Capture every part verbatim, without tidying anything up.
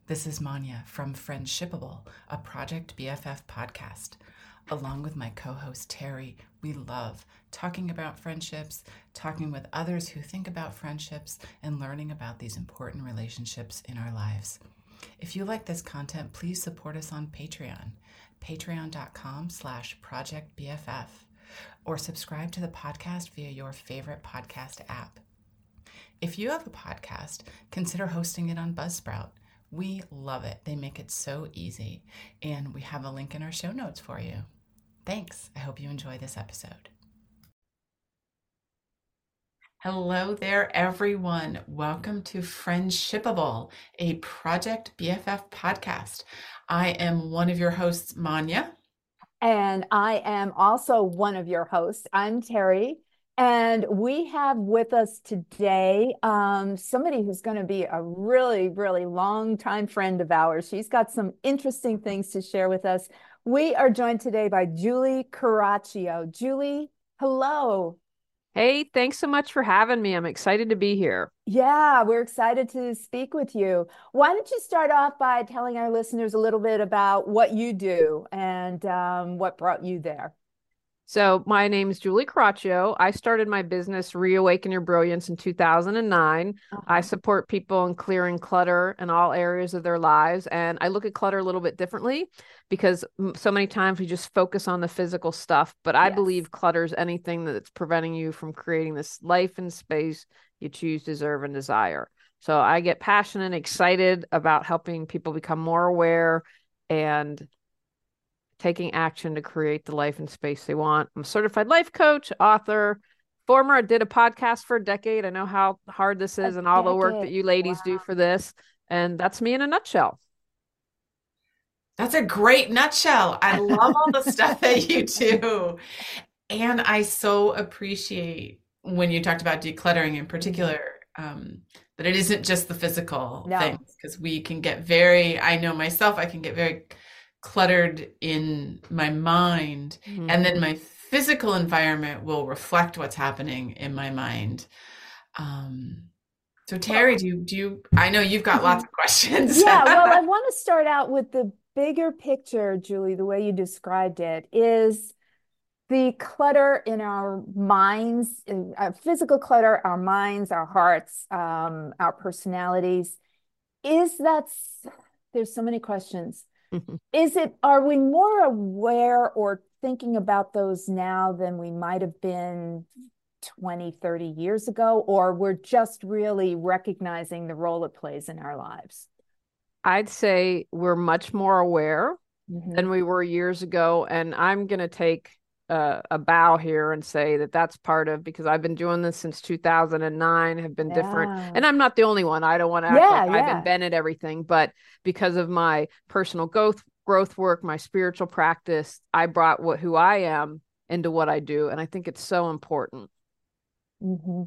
This is Manya from Friendshipable, a Project B F F podcast. Along with my co-host Terry, we love talking about friendships, talking with others who think about friendships, and learning about these important relationships in our lives. If you like this content, please support us on Patreon, patreon.com slash projectbff, or subscribe to the podcast via your favorite podcast app. If you have a podcast, consider hosting it on Buzzsprout. We love it. They make it so easy, and we have a link in our show notes for you. Thanks. I hope you enjoy this episode. Hello there, everyone. Welcome to Friendshipable, a Project B F F podcast. I am one of your hosts, Manya. And I am also one of your hosts. I'm Terry. And we have with us today um, somebody who's going to be a really, really long time friend of ours. She's got some interesting things to share with us. We are joined today by Julie Caraccio. Julie, hello. Hey, thanks so much for having me. I'm excited to be here. Yeah, we're excited to speak with you. Why don't you start off by telling our listeners a little bit about what you do and um, what brought you there? So my name is Julie Caraccio. I started my business Reawaken Your Brilliance in two thousand nine. Uh-huh. I support people in clearing clutter in all areas of their lives. And I look at clutter a little bit differently because so many times we just focus on the physical stuff. But I yes. believe clutter is anything that's preventing you from creating this life and space you choose, deserve, and desire. So I get passionate and excited about helping people become more aware and taking action to create the life and space they want. I'm a certified life coach, author, former. I did a podcast for a decade. I know how hard this is a and all decade. The work that you ladies wow. do for this. And that's me in a nutshell. That's a great nutshell. I love all the stuff that you do. And I so appreciate when you talked about decluttering in particular, um, that it isn't just the physical no. things, because we can get very, I know myself, I can get very cluttered in my mind, mm-hmm. and then my physical environment will reflect what's happening in my mind. Um, so Terry, do you, do you, I know you've got lots of questions. Yeah, well, I want to start out with the bigger picture, Julie, the way you described it is the clutter in our minds, uh, physical clutter, our minds, our hearts, um, our personalities. Is that, there's so many questions. Is it, are we more aware or thinking about those now than we might have been twenty, thirty years ago, or we're just really recognizing the role it plays in our lives? I'd say we're much more aware mm-hmm. than we were years ago. And I'm going to take uh, a bow here and say that that's part of, because I've been doing this since two thousand nine, have been yeah. different. And I'm not the only one. I don't want to act yeah, like yeah. I've invented everything, but because of my personal growth, growth work, my spiritual practice, I brought what, who I am into what I do. And I think it's so important. Mm-hmm.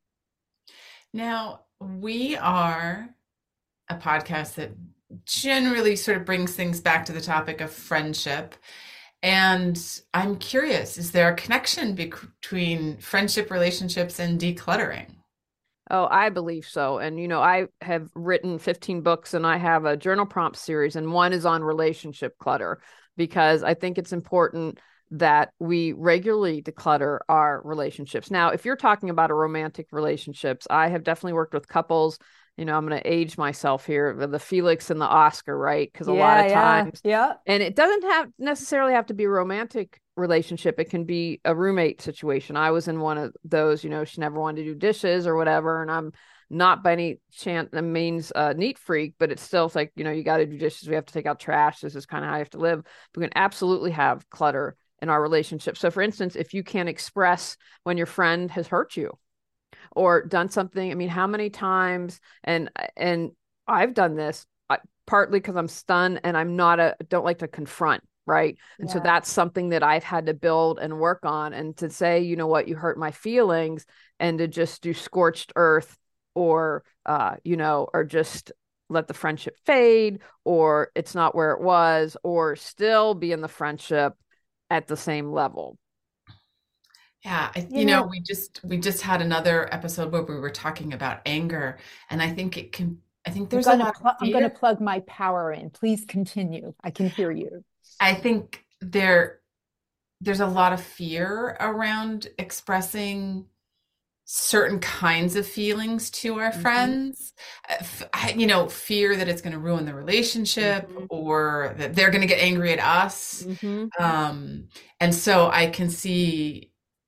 Now, we are a podcast that generally sort of brings things back to the topic of friendship. And I'm curious, is there a connection be- between friendship relationships and decluttering? Oh, I believe so. And, you know, I have written fifteen books and I have a journal prompt series, and one is on relationship clutter, because I think it's important that we regularly declutter our relationships. Now, if you're talking about a romantic relationships, I have definitely worked with couples. You know, I'm going to age myself here, the Felix and the Oscar, right? Because a yeah, lot of yeah, times, yeah. And it doesn't have necessarily have to be a romantic relationship. It can be a roommate situation. I was in one of those, you know, she never wanted to do dishes or whatever. And I'm not by any chance a means a neat freak, but it's still like, you know, you got to do dishes. We have to take out trash. This is kind of how you have to live. We can absolutely have clutter in our relationship. So for instance, if you can't express when your friend has hurt you or done something, I mean, how many times, and, and I've done this I, partly because I'm stunned and I'm not a, don't like to confront. Right. And yeah. so that's something that I've had to build and work on, and to say, you know what, you hurt my feelings, and to just do scorched earth or, uh, you know, or just let the friendship fade, or it's not where it was, or still be in the friendship at the same level. Yeah, I, you know, we just we just had another episode where we were talking about anger, and I think it can I think I'm there's a gonna lot of pl- I'm gonna fear. plug my power in. Please continue. I can hear you. I think there there's a lot of fear around expressing certain kinds of feelings to our Hmm. friends. Uh, f- I- you know, fear that it's going to ruin the relationship Hmm. or that they're going to get angry at us. Hmm. Um, and so I can see,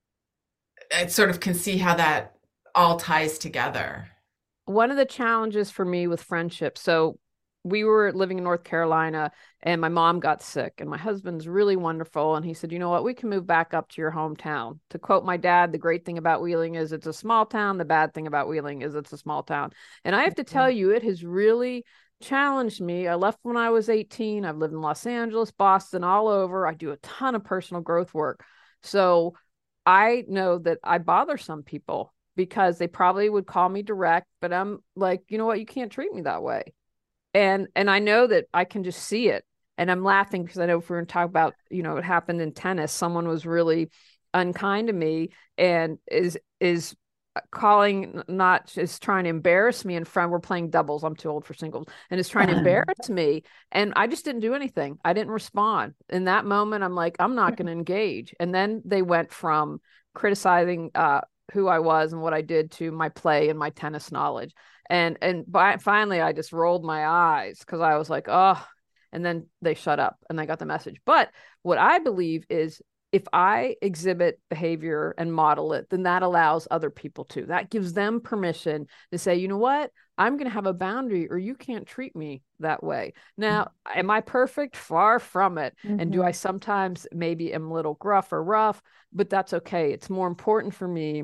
I sort of can see how that all ties together. One of the challenges for me with friendship, so we were living in North Carolina and my mom got sick and my husband's really wonderful and he said, you know what, we can move back up to your hometown. To quote my dad, the great thing about Wheeling is it's a small town, the bad thing about Wheeling is it's a small town. And I have to tell you, it has really challenged me. I left when I was eighteen. I've lived in Los Angeles, Boston, all over. I do a ton of personal growth work. So I know that I bother some people because they probably would call me direct, but I'm like, you know what, you can't treat me that way. And and I know that I can just see it. And I'm laughing because I know if we're going to talk about, you know, it happened in tennis, someone was really unkind to me and is is calling, not is trying to embarrass me in front. We're playing doubles. I'm too old for singles, and is trying to embarrass me. And I just didn't do anything. I didn't respond. In that moment, I'm like, I'm not going to engage. And then they went from criticizing uh, who I was and what I did to my play and my tennis knowledge. And and by, finally, I just rolled my eyes because I was like, oh. And then they shut up and I got the message. But what I believe is if I exhibit behavior and model it, then that allows other people to. That gives them permission to say, you know what? I'm going to have a boundary or you can't treat me that way. Now, am I perfect? Far from it. And do I Hmm. sometimes maybe am a little gruff or rough, but that's okay. It's more important for me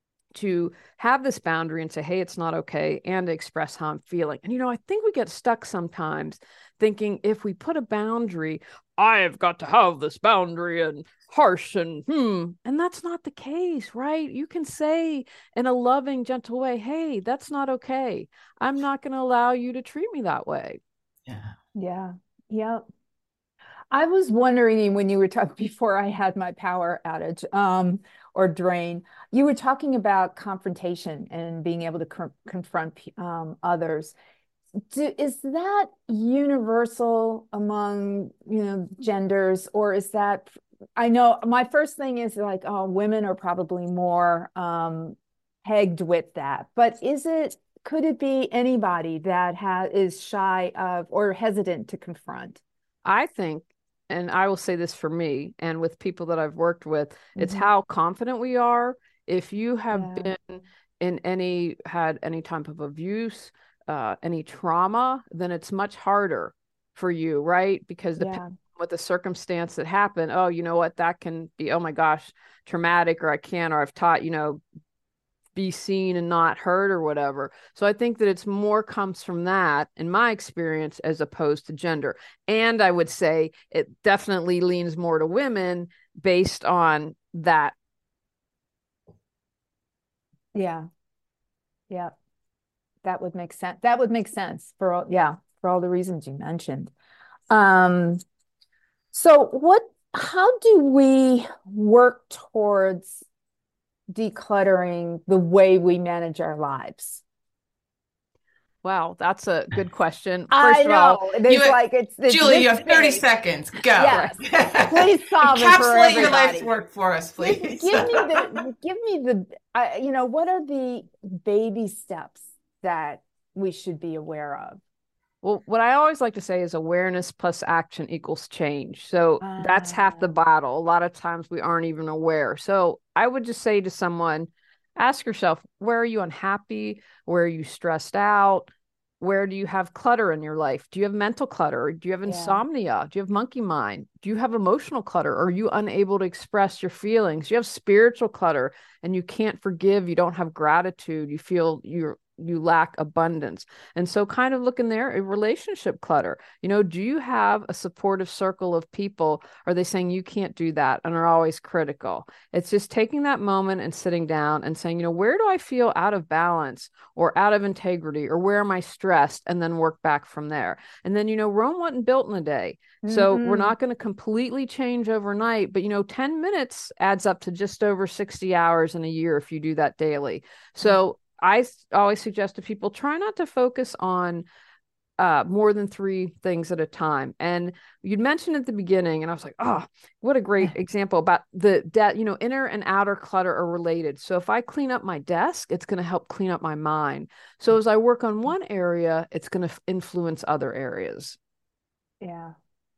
to have this boundary and say, hey, it's not okay, and to express how I'm feeling. And, you know, I think we get stuck sometimes thinking if we put a boundary, I have got to have this boundary and harsh and hmm. And that's not the case, right? You can say in a loving, gentle way, hey, that's not okay. I'm not going to allow you to treat me that way. Yeah. Yeah. Yeah. I was wondering when you were talking before I had my power outage um, or drain, you were talking about confrontation and being able to co confront um, others. Do, is that universal among, you know, genders, or is that, I know my first thing is like, oh, women are probably more um, pegged with that, but is it, could it be anybody that has is shy of or hesitant to confront? I think, and I will say this for me and with people that I've worked with, it's Hmm. how confident we are. If you have Yeah. been in any, had any type of abuse, uh, any trauma, then it's much harder for you, right? Because depending Yeah. on what the circumstance that happened, oh, you know what, that can be, oh my gosh, traumatic, or I can, or I've taught, you know, be seen and not heard or whatever. So I think that it's more comes from that in my experience as opposed to gender. And I would say it definitely leans more to women based on that. Yeah. Yeah. That would make sense. That would make sense for all, yeah, for all the reasons you mentioned. Um, so what, how do we work towards decluttering the way we manage our lives? Wow, that's a good question. I First of all, know. You, There's like it's it's Julie, this you have thirty big. seconds. Go. right. Yes. Please solve it for Encapsulate your life's everybody. work for us, Give please. give me the give me the uh, you know, what are the baby steps that we should be aware of? Well, what I always like to say is awareness plus action equals change. So that's half the Uh, battle. A lot of times we aren't even aware. So I would just say to someone, ask yourself, where are you unhappy? Where are you stressed out? Where do you have clutter in your life? Do you have mental clutter? Do you have yeah. insomnia? Do you have monkey mind? Do you have emotional clutter? Are you unable to express your feelings? Do you have spiritual clutter and you can't forgive? You don't have gratitude. You feel you're you lack abundance. And so kind of look in there, a relationship clutter. You know, do you have a supportive circle of people? Are they saying you can't do that and are always critical? It's just taking that moment and sitting down and saying, you know, where do I feel out of balance or out of integrity, or where am I stressed? And then work back from there. And then, you know, Rome wasn't built in a day. So we're Hmm. not going to completely change overnight, but you know, ten minutes adds up to just over sixty hours in a year if you do that daily. So I always suggest to people, try not to focus on uh, more than three things at a time. And you'd mentioned at the beginning, and I was like, oh, what a great example about the debt, you know, inner and outer clutter are related. So if I clean up my desk, it's going to help clean up my mind. So as I work on one area, it's going to influence other areas. Yeah.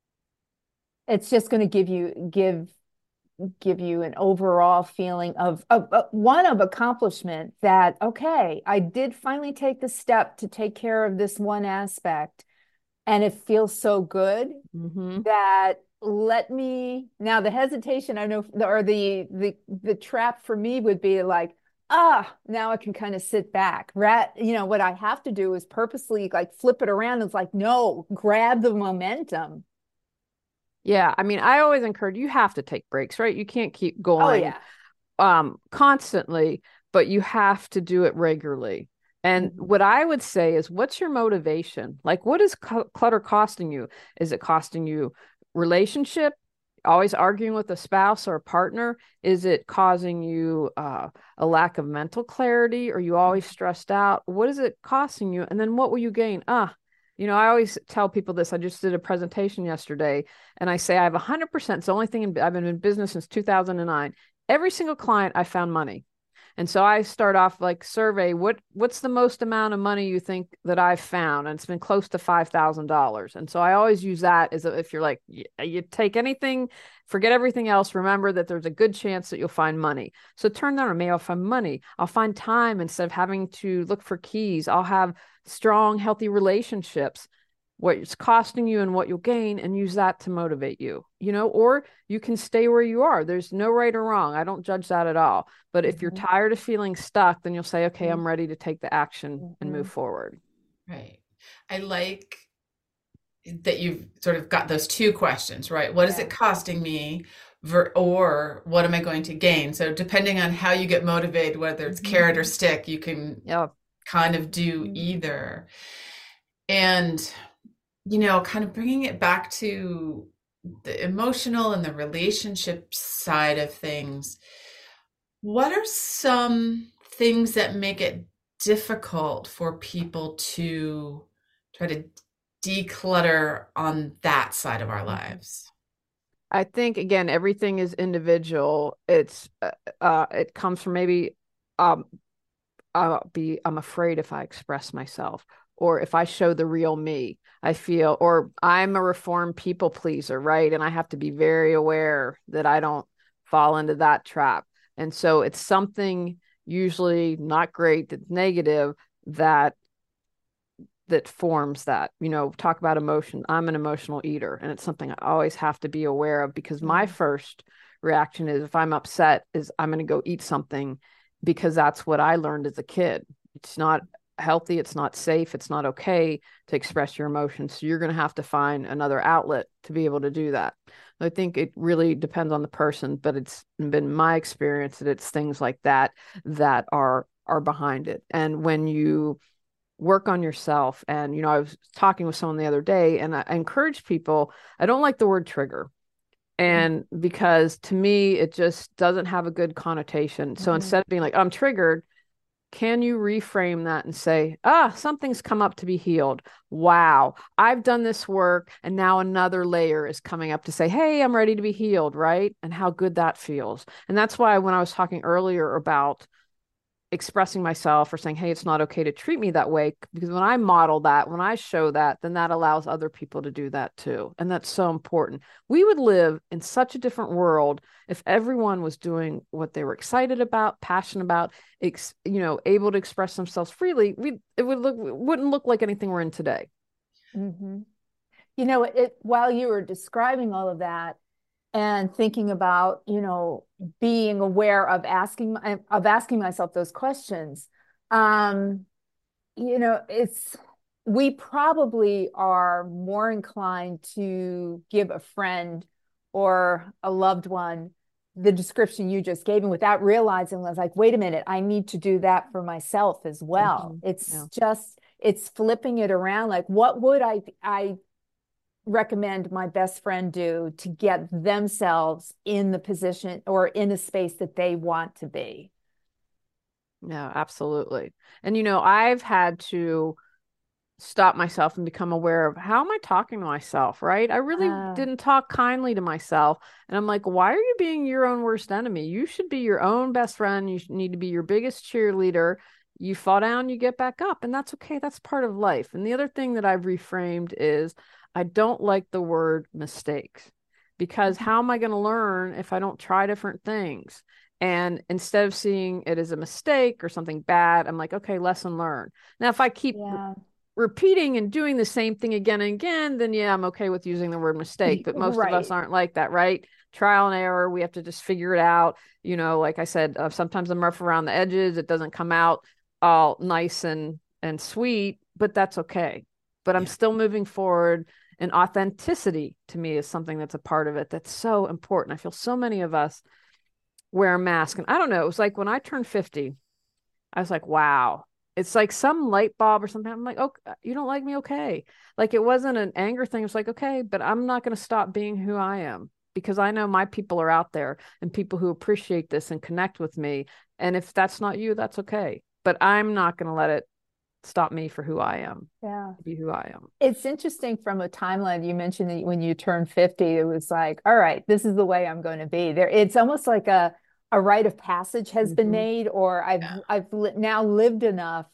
It's just going to give you, give, give you an overall feeling of, of, of one of accomplishment that, okay, I did finally take the step to take care of this one aspect, and it feels so good Mm-hmm. that let me, now the hesitation, I know, or the, the, the trap for me would be like, ah, now I can kind of sit back. Rat, you know, what I have to do is purposely like flip it around. It's like, no, grab the momentum. Yeah. I mean, I always encourage, you have to take breaks, right? You can't keep Oh, going yeah. um, constantly, but you have to do it regularly. And Mhm. what I would say is, what's your motivation? Like, what is cl- clutter costing you? Is it costing you relationship? Always arguing with a spouse or a partner? Is it causing you uh, a lack of mental clarity? Are you always stressed out? What is it costing you? And then what will you gain? Ah, you know, I always tell people this. I just did a presentation yesterday, and I say I have one hundred percent. It's the only thing in, I've been in business since two thousand nine. Every single client I found money. And so I start off like, survey, what what's the most amount of money you think that I've found? And it's been close to five thousand dollars. And so I always use that as a, if you're like, you, you take anything, forget everything else, remember that there's a good chance that you'll find money. So turn that on. Maybe I'll find money. I'll find time instead of having to look for keys. I'll have strong, healthy relationships, what it's costing you and what you'll gain, and use that to motivate you, you know, or you can stay where you are. There's no right or wrong. I don't judge that at all. But if you're Mhm. tired of feeling stuck, then you'll say, okay, Mhm. I'm ready to take the action and move Mhm. forward. Right. I like that you've sort of got those two questions, right? What is Yeah. it costing me? Ver- or what am I going to gain? So depending on how you get motivated, whether it's Mhm. carrot or stick, you can Yeah. kind of do Mhm. either. And, you know, kind of bringing it back to the emotional and the relationship side of things, what are some things that make it difficult for people to try to declutter on that side of our Mhm. lives? I think again, everything is individual. It's uh, uh it comes from maybe um I'll be I'm afraid if I express myself, or if I show the real me, I feel, or I'm a reformed people pleaser, right? And I have to be very aware that I don't fall into that trap. And so it's something usually not great, that's negative, that that forms that, you know, talk about emotion. I'm an emotional eater, and it's something I always have to be aware of, because my Mhm. first reaction is, if I'm upset, is I'm going to go eat something, because that's what I learned as a kid. It's not healthy, it's not safe, it's not okay to express your emotions. So you're going to have to find another outlet to be able to do that. I think it really depends on the person, but it's been my experience that it's things like that that are are behind it. And when you work on yourself, and you know, I was talking with someone the other day, and I, I encourage people, I don't like the word trigger, and because to me it just doesn't have a good connotation. So Mhm. instead of being like, I'm triggered, can you reframe that and say, ah, something's come up to be healed. Wow, I've done this work, and now another layer is coming up to say, hey, I'm ready to be healed, right? And how good that feels. And that's why when I was talking earlier about expressing myself or saying, hey, it's not okay to treat me that way, because when I model that, when I show that, then that allows other people to do that too. And that's so important. We would live in such a different world if everyone was doing what they were excited about, passionate about, ex- you know, able to express themselves freely. We it would look it wouldn't look like anything we're in today. Mhm. You know, it, while you were describing all of that and thinking about, you know, being aware of asking of asking myself those questions, um, you know, it's we probably are more inclined to give a friend or a loved one the description you just gave me without realizing, I was like, wait a minute, I need to do that for myself as well. Mm-hmm. It's Yeah. just it's flipping it around. Like, what would I I recommend my best friend do to get themselves in the position or in a space that they want to be? No, absolutely. And, you know, I've had to stop myself and become aware of how am I talking to myself, right? I really Uh, didn't talk kindly to myself. And I'm like, why are you being your own worst enemy? You should be your own best friend. You need to be your biggest cheerleader. You fall down, you get back up, and that's okay. That's part of life. And the other thing that I've reframed is I don't like the word mistakes because how am I going to learn if I don't try different things? And instead of seeing it as a mistake or something bad, I'm like, okay, lesson learned. Now, if I keep yeah. repeating and doing the same thing again and again, then yeah, I'm okay with using the word mistake. But most of us Right. aren't like that, right? Trial and error. We have to just figure it out. You know, like I said, uh, sometimes I'm rough around the edges. It doesn't come out all nice and and sweet, but that's okay. But I'm Yeah. still moving forward. And authenticity to me is something that's a part of it that's so important. I feel so many of us wear a mask. And I don't know, it was like when I turned fifty, I was like, wow. It's like some light bulb or something. I'm like, oh, you don't like me? Okay. Like it wasn't an anger thing. It's like, okay, but I'm not going to stop being who I am because I know my people are out there and people who appreciate this and connect with me. And if that's not you, that's okay. But I'm not going to let it stop me for who I am, Yeah. be who I am. It's interesting from a timeline. You mentioned that when you turned fifty, it was like, all right, this is the way I'm going to be. There, it's almost like a a rite of passage has been Mm-hmm. made, or I've Yeah. I've li now lived enough,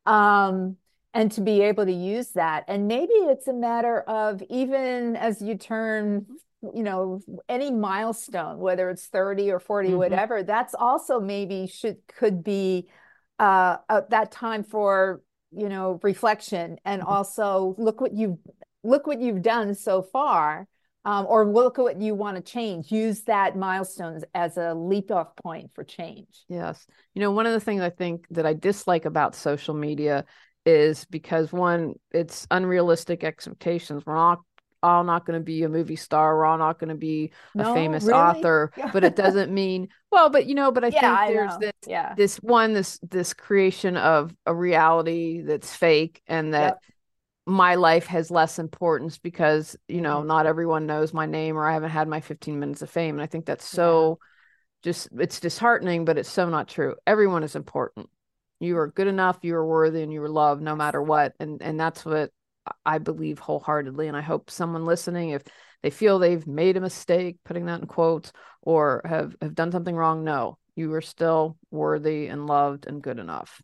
um, and to be able to use that. And maybe it's a matter of even as you turn, you know, any milestone, whether it's thirty or forty, Mm-hmm. whatever, that's also maybe should could be uh, uh that time for you know reflection and also look what you've look what you've done so far, um, or look at what you want to change, use that milestones as a leap off point for change. Yes. You know, one of the things I think that I dislike about social media is because one, it's unrealistic expectations. We're not all not going to be a movie star. We're all not going to be a No, famous really? author, Yeah. but it doesn't mean, well, but you know, but I Yeah, think I there's know. this Yeah. this one, this this creation of a reality that's fake and that Yep. my life has less importance because, you know, Hmm. not everyone knows my name or I haven't had my fifteen minutes of fame. And I think that's Yeah. so just it's disheartening, but it's so not true. Everyone is important. You are good enough, you are worthy, and you are loved no Yes. matter what. And and that's what I believe wholeheartedly. And I hope someone listening, if they feel they've made a mistake, putting that in quotes, or have, have done something wrong, no, you are still worthy and loved and good enough.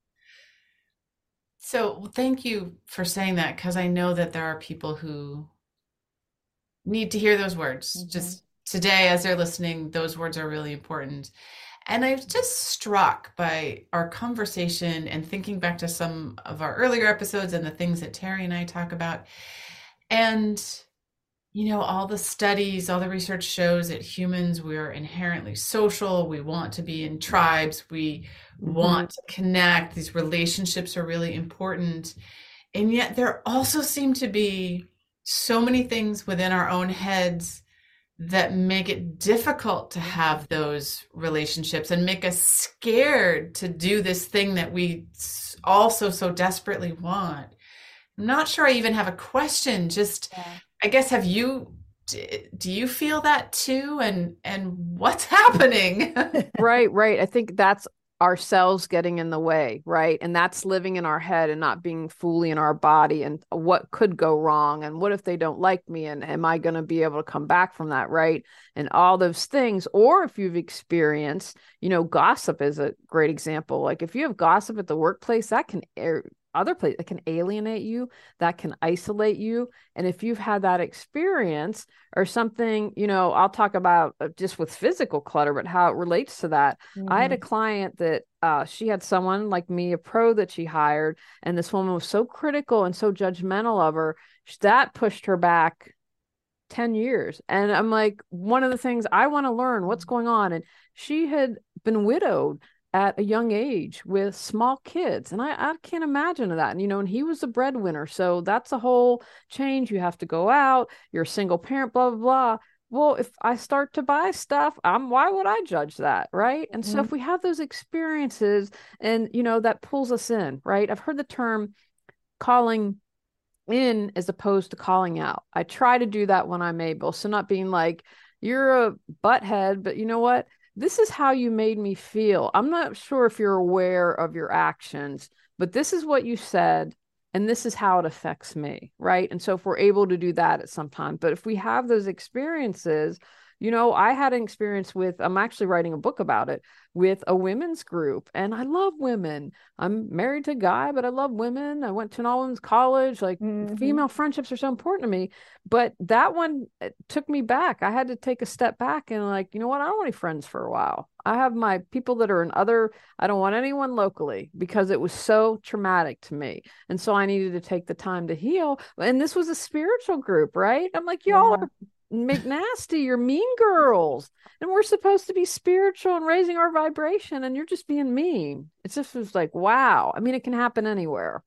So well, thank you for saying that because I know that there are people who need to hear those words. Hmm. Just today, as they're listening, those words are really important. And I was just struck by our conversation and thinking back to some of our earlier episodes and the things that Terry and I talk about. And, you know, all the studies, all the research shows that humans, we're inherently social. We want to be in tribes. We Mm-hmm. want to connect. These relationships are really important. And yet there also seem to be so many things within our own heads that make it difficult to have those relationships and make us scared to do this thing that we also so desperately want. I'm not sure I even have a question. Just, Yeah. I guess, have you, do you feel that too? And and what's happening? Right, right. I think that's ourselves getting in the way, right? And that's living in our head and not being fully in our body and what could go wrong and what if they don't like me and am I going to be able to come back from that, right? And all those things. Or if you've experienced, you know, gossip is a great example. Like if you have gossip at the workplace, that can air other place that can alienate you, that can isolate you. And if you've had that experience or something, you know, I'll talk about uh, just with physical clutter, but how it relates to that. I had a Hmm. client that uh, she had someone like me, a pro that she hired, and this woman was so critical and so judgmental of her that pushed her back ten years. And I'm like, one of the things I want to learn what's going on. And she had been widowed at a young age with small kids. And I, I can't imagine that. And, you know, and he was the breadwinner. So that's a whole change. You have to go out, you're a single parent, blah, blah, blah. Well, if I start to buy stuff, I'm why would I judge that? Right. And so Hmm. if we have those experiences and, you know, that pulls us in, right? I've heard the term calling in as opposed to calling out. I try to do that when I'm able. So not being like, you're a butthead, but you know what? this is how you made me feel. I'm not sure if you're aware of your actions, but this is what you said, and this is how it affects me, right? And so if we're able to do that at some time, but if we have those experiences, you know, I had an experience with, I'm actually writing a book about it, with a women's group, and I love women. I'm married to a guy, but I love women. I went to an all women's college. Like, mm-hmm. female friendships are so important to me. But that one took me back. I had to take a step back and, like, you know what? I don't want any friends for a while. I have my people that are in other, I don't want anyone locally, because it was so traumatic to me. And so I needed to take the time to heal. And this was a spiritual group, right? I'm like, y'all yeah. are McNasty, you're mean girls, and we're supposed to be spiritual and raising our vibration, and you're just being mean. It's just was like, wow. I mean, it can happen anywhere.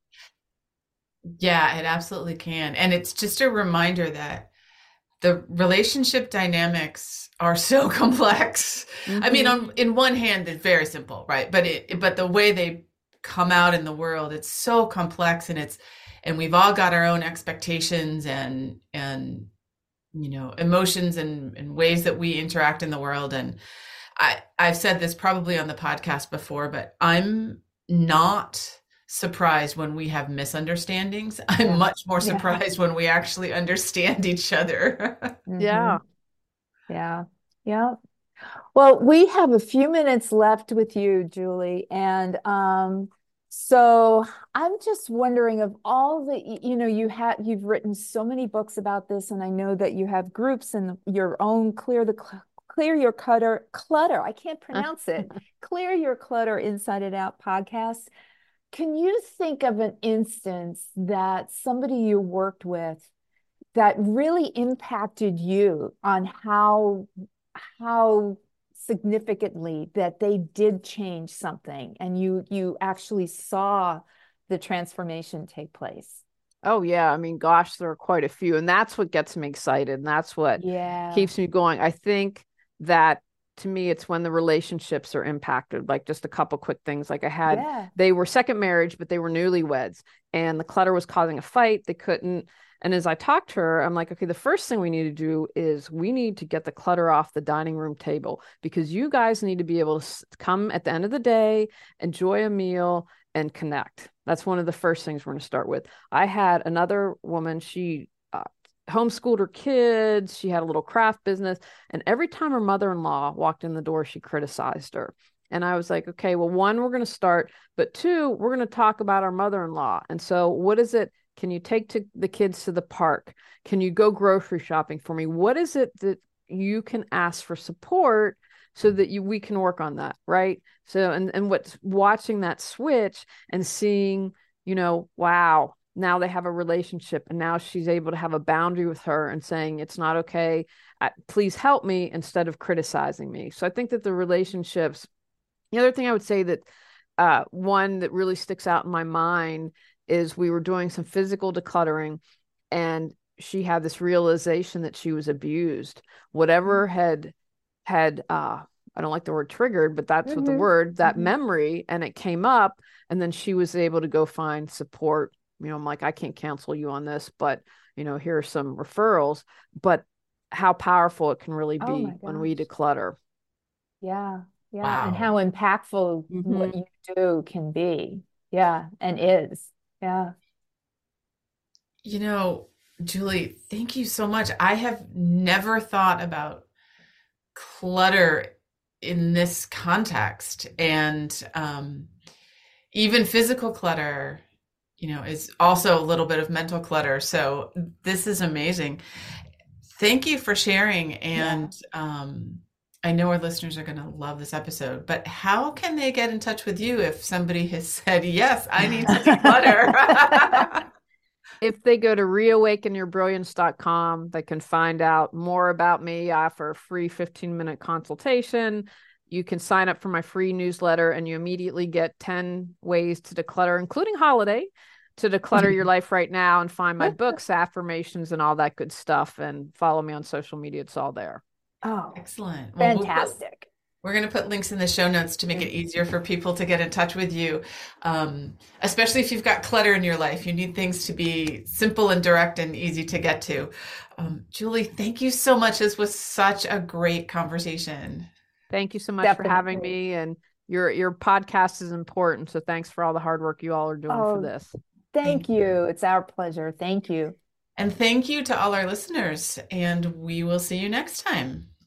Yeah, it absolutely can. And it's just a reminder that the relationship dynamics are so complex. Mm-hmm. I mean, on in one hand, it's very simple, right? But it but the way they come out in the world, it's so complex, and it's and we've all got our own expectations and and you know, emotions and, and ways that we interact in the world. And I, I've said this probably on the podcast before, but I'm not surprised when we have misunderstandings. I'm yeah. much more surprised yeah. when we actually understand each other. mm-hmm. Yeah. Yeah. Yeah. Well, we have a few minutes left with you, Julie. And, um, so I'm just wondering, of all the, you know, you have, you've written so many books about this, and I know that you have groups and your own clear the clear your clutter clutter. I can't pronounce it. Clear Your Clutter Inside and Out podcast. Can you think of an instance that somebody you worked with that really impacted you on how, how significantly that they did change something, and you you actually saw the transformation take place? Oh yeah, I mean, gosh, there are quite a few, and that's what gets me excited, and that's what yeah. keeps me going. I think that, to me, it's when the relationships are impacted. Like, just a couple quick things. Like, I had yeah. they were second marriage, but they were newlyweds, and the clutter was causing a fight. They couldn't. And as I talked to her, I'm like, okay, the first thing we need to do is we need to get the clutter off the dining room table, because you guys need to be able to come at the end of the day, enjoy a meal, and connect. That's one of the first things we're going to start with. I had another woman, she uh, homeschooled her kids. She had a little craft business. And every time her mother-in-law walked in the door, she criticized her. And I was like, okay, well, one, we're going to start, but two, we're going to talk about our mother-in-law. And so what is it? Can you take to the kids to the park? Can you go grocery shopping for me? What is it that you can ask for support so that you, we can work on that, right? So, and, and what's watching that switch and seeing, you know, wow, now they have a relationship, and now she's able to have a boundary with her and saying, it's not okay. I, please help me, instead of criticizing me. So I think that the relationships, the other thing I would say that uh, one that really sticks out in my mind is we were doing some physical decluttering, and she had this realization that she was abused. Whatever had, had, uh, I don't like the word triggered, but that's mm-hmm. what the word, that mm-hmm. memory, and it came up, and then she was able to go find support. You know, I'm like, I can't counsel you on this, but, you know, here are some referrals, but how powerful it can really be oh when we declutter. Yeah. Yeah. Wow. And how impactful mm-hmm. what you do can be. Yeah. And is. Yeah. You know, Julie, thank you so much. I have never thought about clutter in this context. And um, even physical clutter, you know, is also a little bit of mental clutter. So this is amazing. Thank you for sharing. And yeah. um, I know our listeners are going to love this episode, but how can they get in touch with you if somebody has said, yes, I need to declutter? If they go to reawaken your brilliance dot com, they can find out more about me. I offer a free fifteen minute consultation. You can sign up for my free newsletter, and you immediately get ten ways to declutter, including holiday, to declutter your life right now, and find my books, affirmations, and all that good stuff. And follow me on social media. It's all there. Oh, excellent. Well, fantastic. We'll put, we're going to put links in the show notes to make it easier for people to get in touch with you. Um, especially if you've got clutter in your life, you need things to be simple and direct and easy to get to. Um, Julie, thank you so much. This was such a great conversation. Thank you so much for having Definitely. me. And your your podcast is important. So thanks for all the hard work you all are doing for Oh, this. thank you. It's our pleasure. Thank you. And thank you to all our listeners, and we will see you next time.